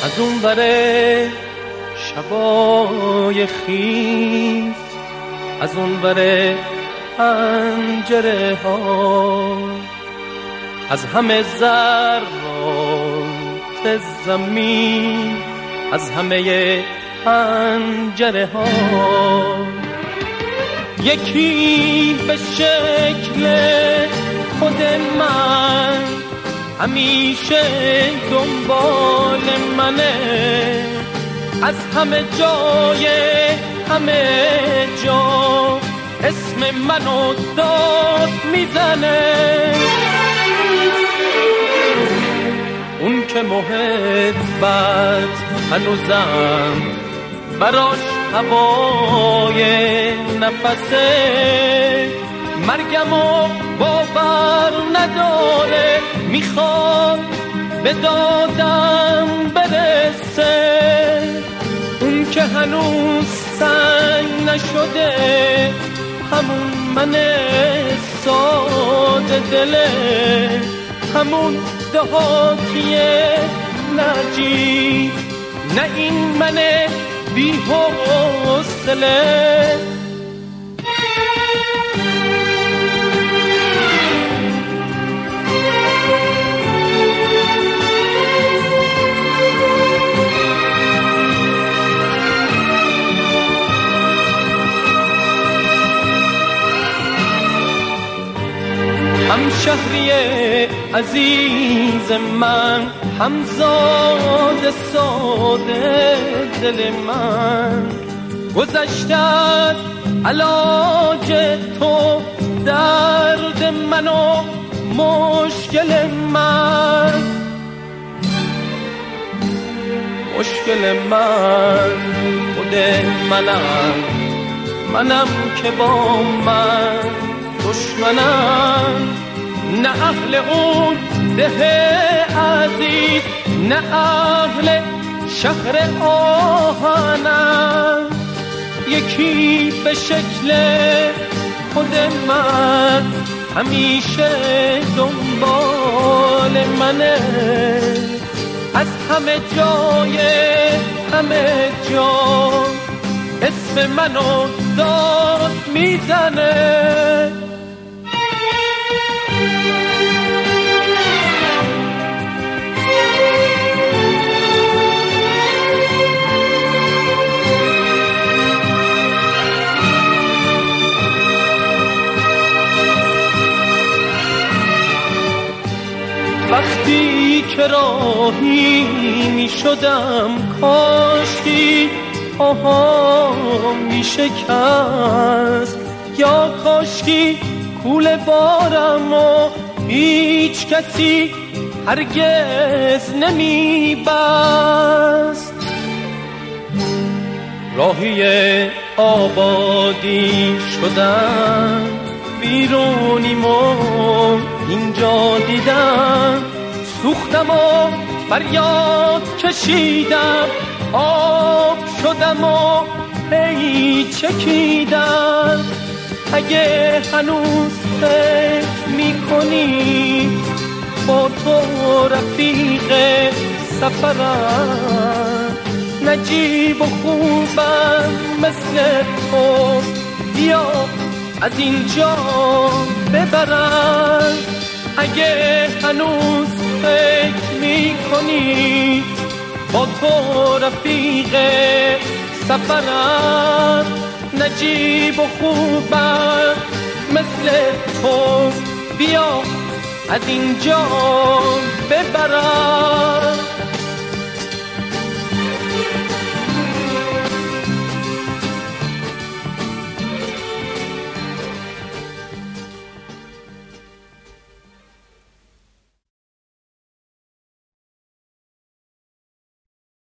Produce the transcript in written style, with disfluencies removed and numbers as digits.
از اون بره شبای خیز، از اون بره پنجره ها، از همه ذرات زمین، از همه پنجره ها، یکی به شکل خود من همیشه دنبال منه، از همه جای همه جا اسم منو داد میزنه. اون که محبت هنوزم براش هوای نفسه، مرگمو باور نداره، میخواد به دادم برسه. اون که هنوز سنگ نشده، همون من ساده دله، همون دهاتی نجیب، نه این من بی حوصله. همشهری عزیز من، همزاد ساده دل من، گذشتت علاج تو درد من و مشکل من، مشکل من خود منم که با من دشمنم، نه اهل اون ده عزیز، نه اهل شهر آهنم، یکی به شکل خود من همیشه دنبال منه، از همه جای همه جا اسم منو داد میزنه. وقتی که راهی می شدم، کاشکی آها می شکست، یا کاشکی کوله بارم و هیچ کسی هرگز نمی بست. راهی آبادی شدم، بیرونیمو اینجا دیدم، سوختم و فریاد کشیدم، آب شدم و هی چکیدم. اگه هنوز فکر میکنی با تو رفیق سفرم، نجیب و خوبم مثل تو، بیا از اینجا ببرم. اگه هنوز فکر میکنی با تو رفیق سفرم، نجیب و خوبم مثل تو، بیا از اینجا ببرم.